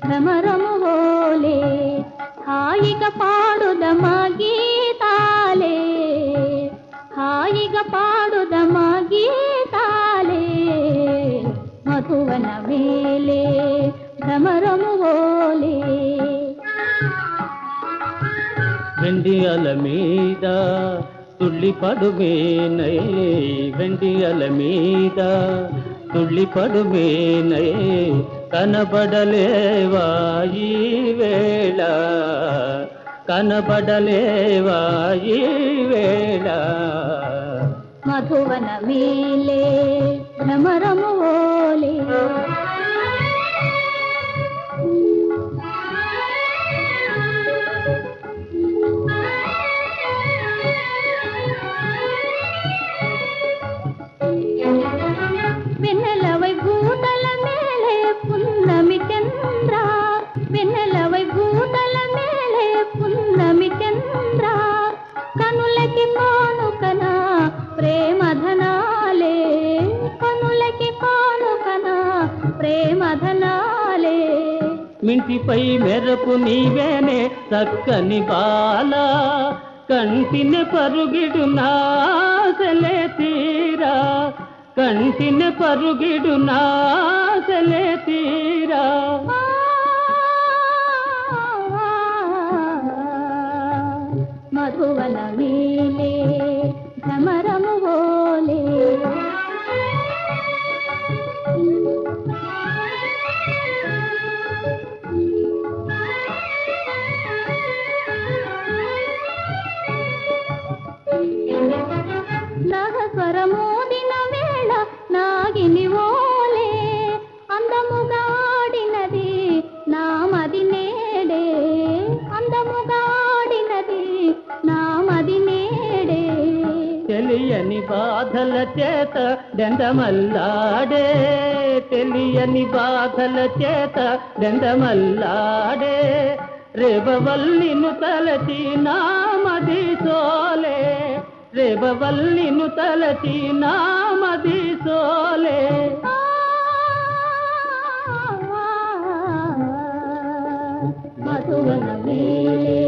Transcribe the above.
భ్రమరము ఓలే హాయిగా పాడుదమా గీతాలే హాయిగా పాడుదమా గీతాలే మధువన మేలే భ్రమరము ఓలే వెండి అల మీద తుళ్ళి పడుమేనై వెండి అల మీద తుళ్ళి పడుమేనై కనబడలేవా ఈ వేళ కనబడలేవా ఈ వేళ మధువన మేలే భ్రమరము ఓలే వెన్నెలవై భూతల మేలే పున్నమి చంద్ర వెన్నెలవై భూతల మేలే పున్నమి చంద్ర కనులకి కానుకన ప్రేమధనాలే కనులకి కానుకన ప్రేమధనాలే మింటిపై మెరపు నీవేనే చక్కని బాల కంటిన పరుగిడు నాసలే తీరా కంటిన పరుగిడు నాసలే తీరా మధువన మేలే భ్రమరము ఓలే నాగస్వరమోదిన వేళ నాగిని ఓలే అందముగా ఆడినది నామది నేడే అందముగా ఆడినది నామది నేడే తెలియని బాధల చేత దండమల్లాడే తెలియని బాధల చేత దండమల్లాడే రేబవల్లిను తలచి నామది సోలే రేబవల్లిను తలచి నామది సోలే మధువన మేలే